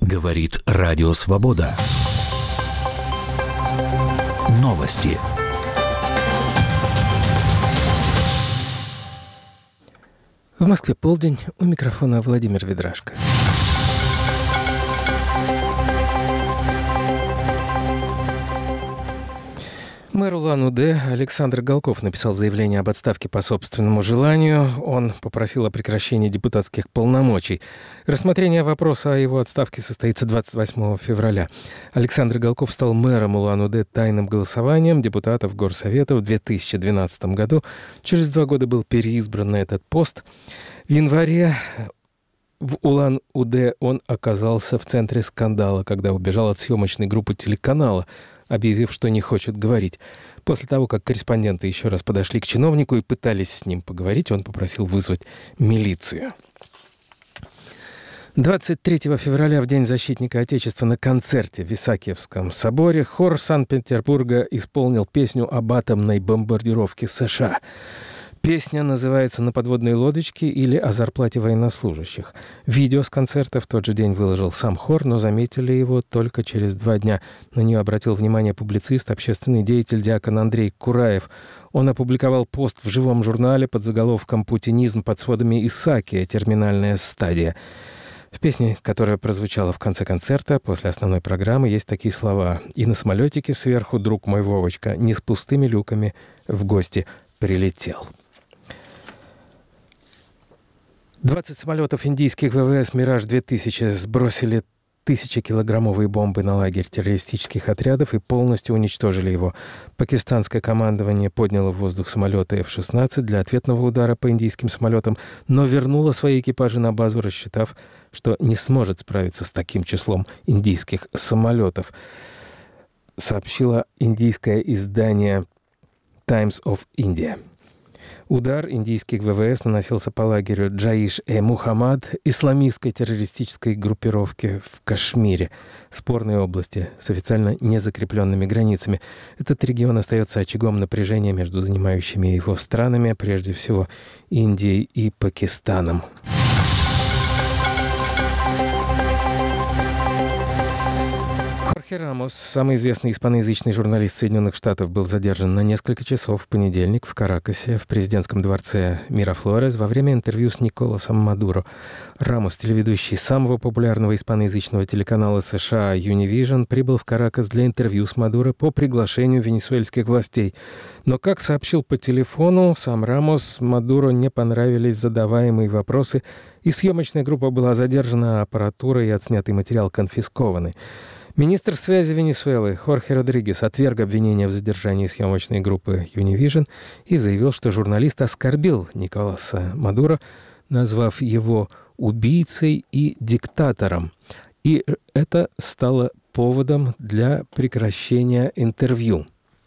Говорит Радио Свобода. Новости. В Москве полдень. У микрофона Владимир Ведрашко. Мэр Улан-Удэ Александр Галков написал заявление об отставке по собственному желанию. Он попросил о прекращении депутатских полномочий. Рассмотрение вопроса о его отставке состоится 28 февраля. Александр Галков стал мэром Улан-Удэ тайным голосованием депутатов Горсовета в 2012 году. Через 2 года был переизбран на этот пост. В январе в Улан-Удэ он оказался в центре скандала, когда убежал от съемочной группы телеканала, объявив, что не хочет говорить. После того, как корреспонденты еще раз подошли к чиновнику и пытались с ним поговорить, он попросил вызвать милицию. 23 февраля, в День защитника Отечества, на концерте в Исаакиевском соборе хор Санкт-Петербурга исполнил песню об атомной бомбардировке США. Песня называется «На подводной лодочке» или «О зарплате военнослужащих». Видео с концерта в тот же день выложил сам хор, но заметили его только через 2 дня. На нее обратил внимание публицист, общественный деятель диакон Андрей Кураев. Он опубликовал пост в живом журнале под заголовком «Путинизм под сводами Исаакия. Терминальная стадия». В песне, которая прозвучала в конце концерта, после основной программы, есть такие слова: «И на самолетике сверху, друг мой Вовочка, не с пустыми люками в гости прилетел». 20 самолетов индийских ВВС «Мираж-2000» сбросили 1000-килограммовые бомбы на лагерь террористических отрядов и полностью уничтожили его. Пакистанское командование подняло в воздух самолеты F-16 для ответного удара по индийским самолетам, но вернуло свои экипажи на базу, рассчитав, что не сможет справиться с таким числом индийских самолетов, сообщило индийское издание Times of India. Удар индийских ВВС наносился по лагерю Джаиш-Мухаммад, исламистской террористической группировки в Кашмире, спорной области с официально незакрепленными границами. Этот регион остается очагом напряжения между занимающими его странами, прежде всего Индией и Пакистаном. Хорхе Рамос, самый известный испаноязычный журналист Соединенных Штатов, был задержан на несколько часов в понедельник в Каракасе, в президентском дворце Мирафлорес, во время интервью с Николасом Мадуро. Рамос, телеведущий самого популярного испаноязычного телеканала США Univision, прибыл в Каракас для интервью с Мадуро по приглашению венесуэльских властей. Но, как сообщил по телефону сам Рамос, Мадуро не понравились задаваемые вопросы, и съемочная группа была задержана, а аппаратура и отснятый материал конфискованы. Министр связи Венесуэлы Хорхе Родригес отверг обвинения в задержании съемочной группы Univision и заявил, что журналист оскорбил Николаса Мадуро, назвав его убийцей и диктатором. И это стало поводом для прекращения интервью.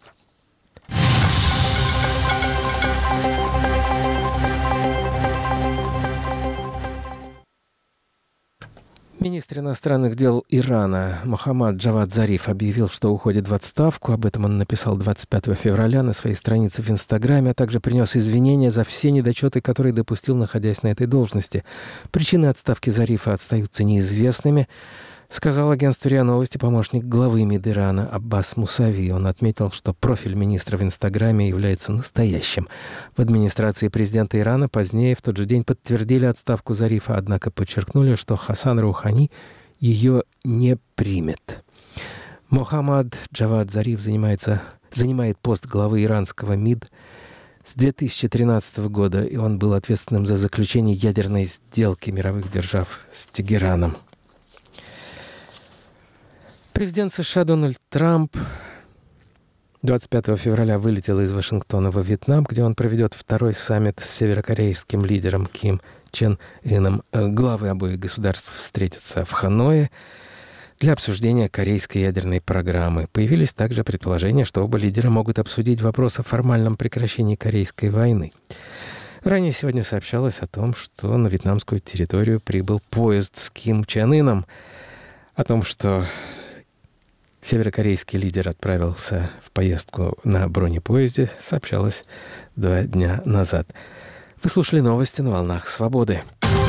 Министр иностранных дел Ирана Мохаммад Джавад Зариф объявил, что уходит в отставку. Об этом он написал 25 февраля на своей странице в Инстаграме, а также принес извинения за все недочеты, которые допустил, находясь на этой должности. Причины отставки Зарифа остаются неизвестными, сказал агентству РИА Новости помощник главы МИД Ирана Аббас Мусави. Он отметил, что профиль министра в Инстаграме является настоящим. В администрации президента Ирана позднее в тот же день подтвердили отставку Зарифа, однако подчеркнули, что Хасан Роухани ее не примет. Мохаммад Джавад Зариф занимает пост главы иранского МИД с 2013 года, и он был ответственным за заключение ядерной сделки мировых держав с Тегераном. Президент США Дональд Трамп 25 февраля вылетел из Вашингтона во Вьетнам, где он проведет второй саммит с северокорейским лидером Ким Чен Ыном. Главы обоих государств встретятся в Ханое для обсуждения корейской ядерной программы. Появились также предположения, что оба лидера могут обсудить вопрос о формальном прекращении Корейской войны. Ранее сегодня сообщалось о том, что на вьетнамскую территорию прибыл поезд с Ким Чен Ыном, о том, что северокорейский лидер отправился в поездку на бронепоезде, сообщалось 2 дня назад. Вы слушали новости на «Волнах Свободы».